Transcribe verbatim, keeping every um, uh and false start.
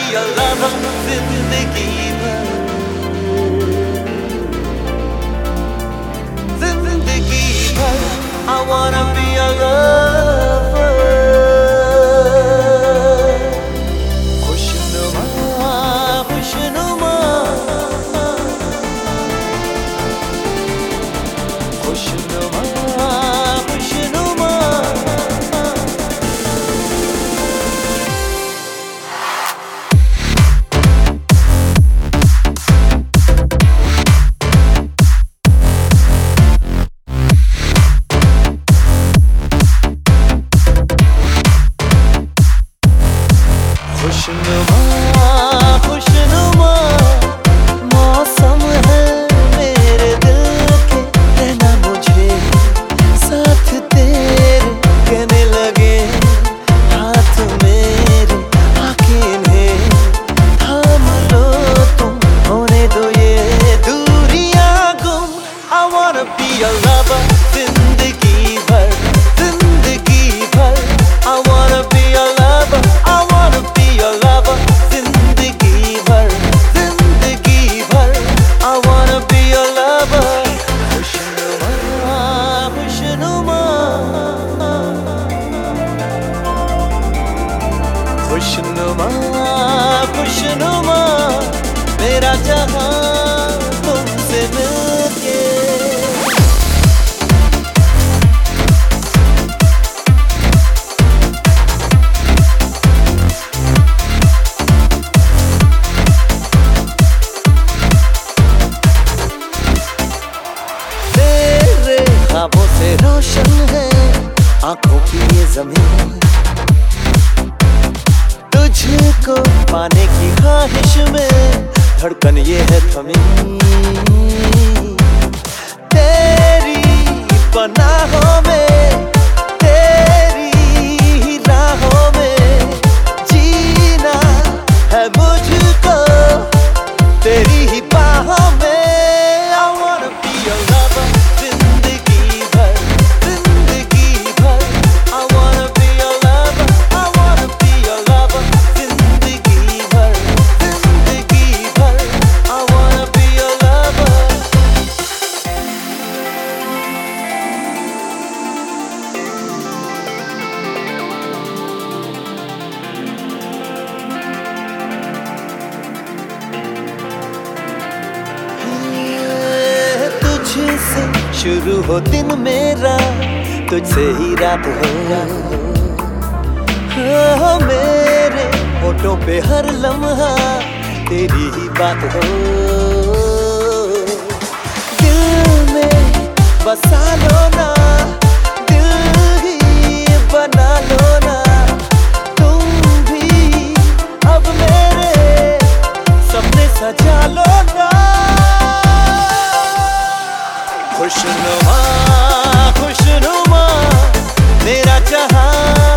your lover जिंदगी भर, जिंदगी भर I wanna be your lover। खुशनुमा खुशनुमा खुशनुमा खुशनुमा खुशनुमा खुशनुमा मौसम है मेरे दिल के, रहना मुझे साथ तेरे, कहने लगे हाथ मेरे आके इन्हें थाम लो तुम, होने दो ये दूरियां गुम। I wanna be your lover जिंदगी भर, जिंदगी भर I wanna be your lover, I wanna be your lover जिंदगी भर, जिंदगी भर I wanna be your lover। खुशनुमा खुशनुमा खुशनुमा खुशनुमा मेरा जहां तुमसे मिलके। ख्वाबों से रोशन है आंखों की ये ज़मीन, तुझको पाने की ख्वाहिश में धड़कन ये है थमी। तेरी पनाहों में, तेरी राहों में जीना है मुझको, तेरी ही बाहों में। I wanna be your lover जिंदगी भर, जिंदगी भर I wanna be your lover, I wanna be your lover जिंदगी भर, जिंदगी भर I wanna be your lover। तुझसे शुरू हो दिन मेरा, तुझसे ही रात हो, हो मेरे होठों पे हर लम्हा तेरी ही बात हो। दिल में बसा लो ना, दिल ही बना लो ना, तुम भी अब मेरे सपने सजा लो ना। खुशनुमा खुशनुमा मेरा जहां